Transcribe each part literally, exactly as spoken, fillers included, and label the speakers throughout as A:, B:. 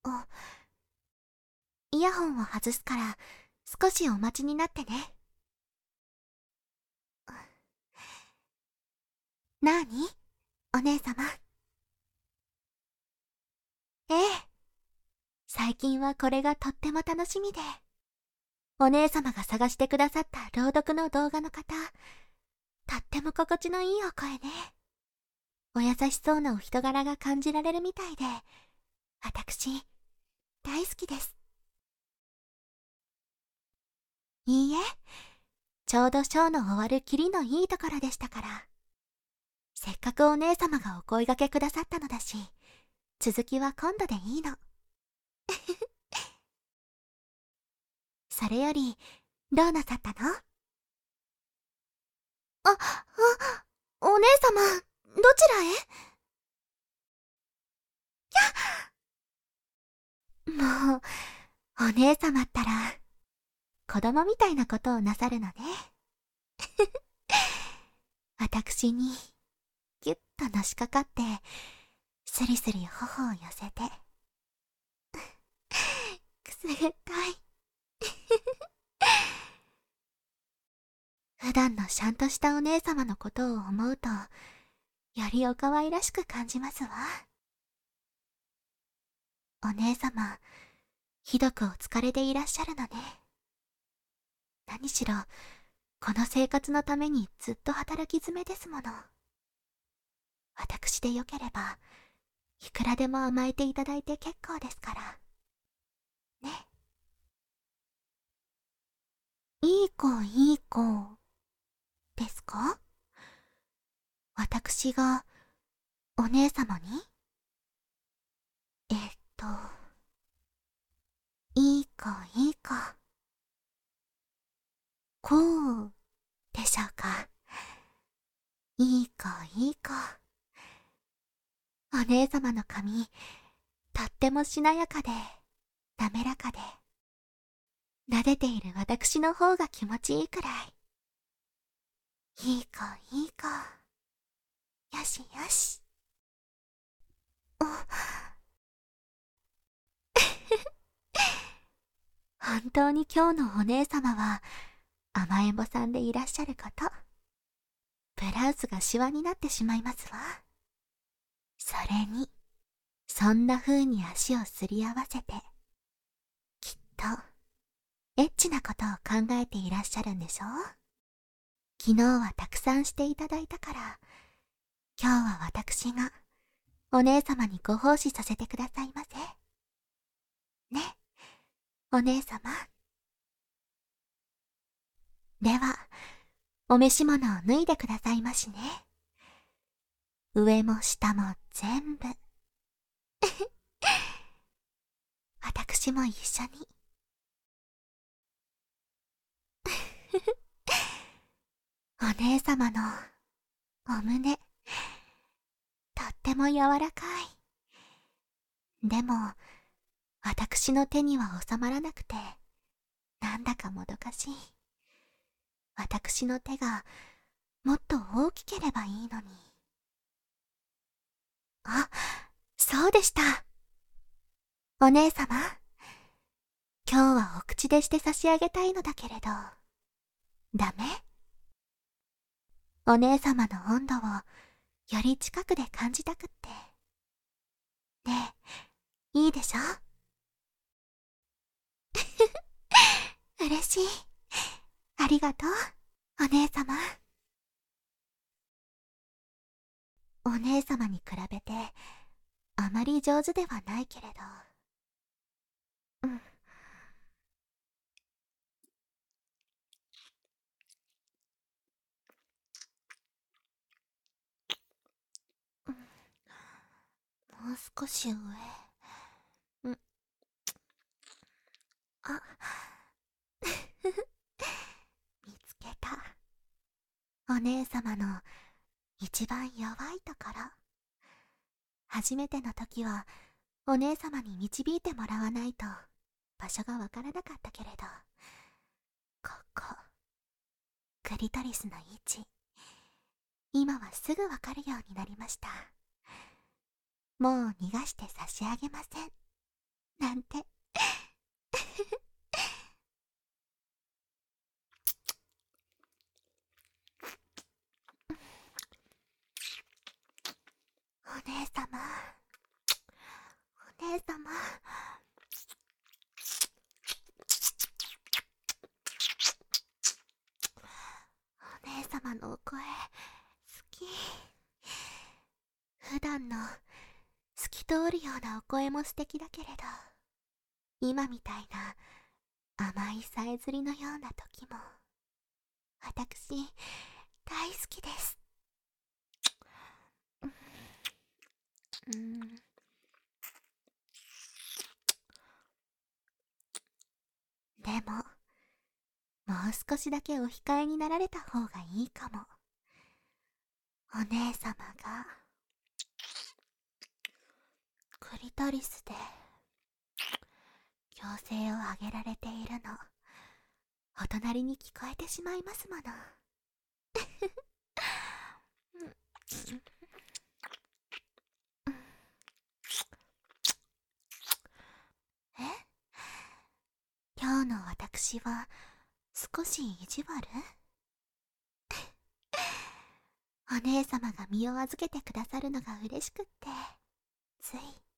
A: あ、イヤホンを外すから少しお待ちになってね。なーにお姉様。ええ、最近はこれがとっても楽しみで。お姉様が探してくださった朗読の動画の方、とっても心地のいいお声ね。お優しそうなお人柄が感じられるみたいで、私、大好きです。いいえ、ちょうどショーの終わるきりのいいところでしたから。せっかくお姉様がお声掛けくださったのだし、続きは今度でいいの。それより、どうなさったの？あ、あ、お姉様、どちらへ？もう、お姉様ったら、子供みたいなことをなさるのね。私に、ぎゅっとのしかかって、スリスリ頬を寄せて。くすぐったい。普段のしゃんとしたお姉様のことを思うと、よりお可愛らしく感じますわ。お姉様、ひどくお疲れでいらっしゃるのね。何しろ、この生活のためにずっと働き詰めですもの。私でよければ、いくらでも甘えていただいて結構ですから。ね。いい子いい子、ですか？私が、お姉様に？えっと、いい子いい子。こう、でしょうか。いい子いい子。お姉様の髪、とってもしなやかで、滑らかで、撫でている私の方が気持ちいいくらい。いい子いい子。よしよし。お、本当に今日のお姉様は甘えん坊さんでいらっしゃること。ブラウスがシワになってしまいますわ。それに、そんな風に足をすり合わせて、きっと、エッチなことを考えていらっしゃるんでしょう？昨日はたくさんしていただいたから、今日は私が、お姉様にご奉仕させてくださいませ。ね、お姉様。では、お召し物を脱いでくださいましね。上も下も全部。私も一緒に。お姉様のお胸、とっても柔らかい。でも、私の手には収まらなくて、なんだかもどかしい。私の手がもっと大きければいいのに。あ、そうでした。お姉様、今日はお口でして差し上げたいのだけれど、ダメ？お姉様の温度をより近くで感じたくって。ねえ、いいでしょ？嬉しい。ありがとう、お姉様。お姉様に比べて、あまり上手ではないけれど。うん。うん、もう少し上。うん。あ、見つけた。お姉様の一番弱いところ。初めての時はお姉様に導いてもらわないと場所がわからなかったけれど、ここ、クリトリスの位置、今はすぐわかるようになりました。もう逃がして差し上げません。 なんて。お姉様、お姉様。お姉様のお声、好き。普段の透き通るようなお声も素敵だけれど、今みたいな甘いさえずりのような時も、私、大好きです。うん。でも、もう少しだけお控えになられた方がいいかも。お姉様が、クリトリスで、強制をあげられているの、お隣に聞こえてしまいますもの。え？今日の私は少し意地悪？お姉様が身を預けてくださるのが嬉しくって、つい。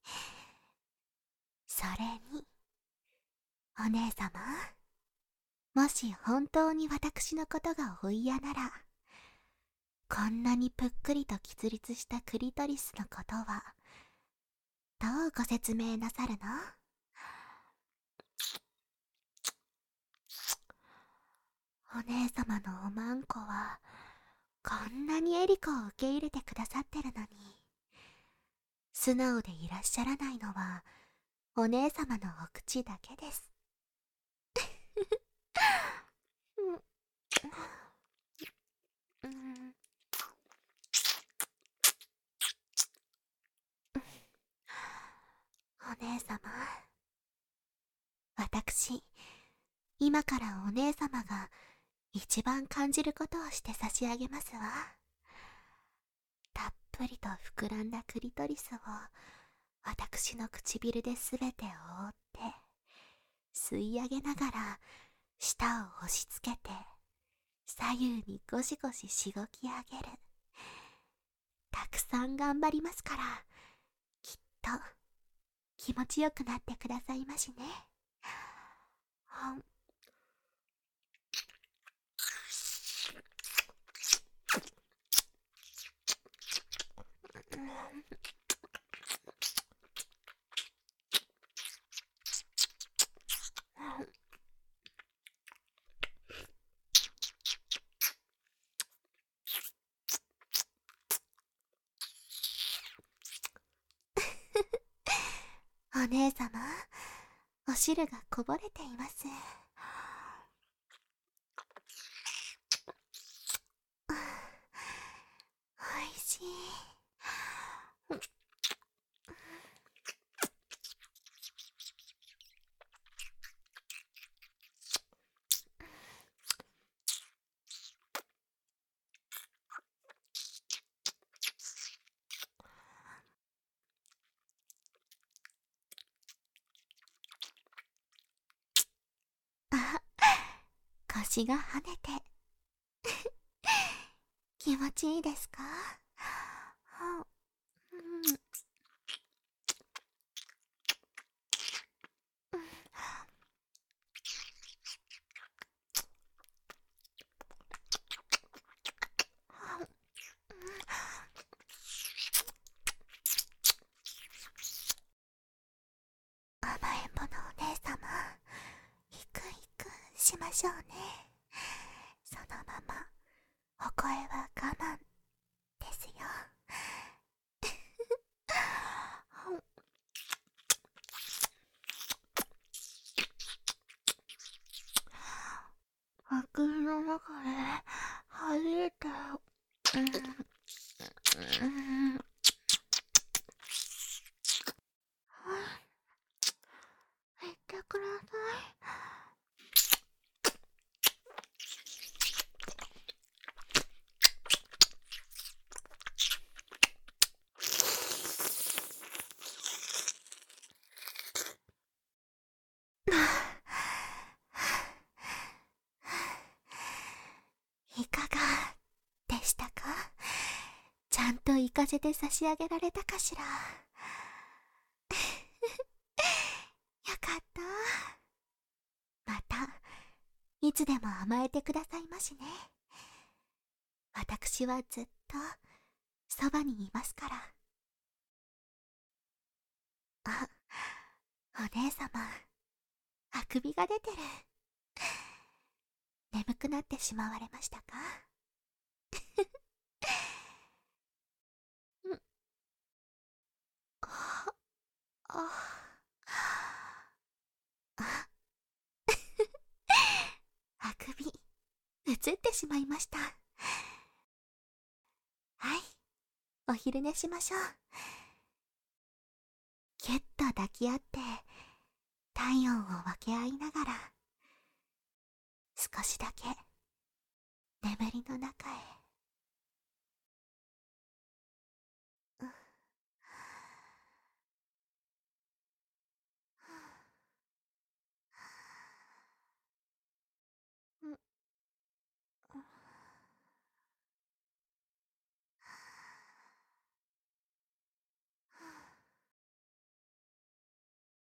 A: それに、お姉様、もし本当に私のことがお嫌なら、こんなにぷっくりと喫立したクリトリスのことは、どうご説明なさるの？お姉様のおまんこは、こんなにエリコを受け入れてくださってるのに、素直でいらっしゃらないのは、お姉様のお口だけです。うん、お姉様、私、今からお姉様が一番感じることをして差し上げますわ。たっぷりと膨らんだクリトリスを私の唇で全て覆って吸い上げながら舌を押し付けて左右にゴシゴシしごき上げる。たくさん頑張りますから、きっと気持ちよくなってくださいましね。んお姉様、お汁がこぼれています。おいしい。あ、腰が跳ねて気持ちいいですか？うん、甘えん坊のお姉様、ひくひくしましょうね。そのままお声は我慢ですよ。あくびの中で初めて、うん、うん、言ってください。 せて差し上げられたかしら。よかった。またいつでも甘えてくださいましね。私はずっとそばにいますから。あ、お姉様、あくびが出てる。眠くなってしまわれましたか？んあ、あ、あ、あくび、映ってしまいました。はい、お昼寝しましょう。ぎゅっと抱き合って体温を分け合いながら、少しだけ眠りの中へ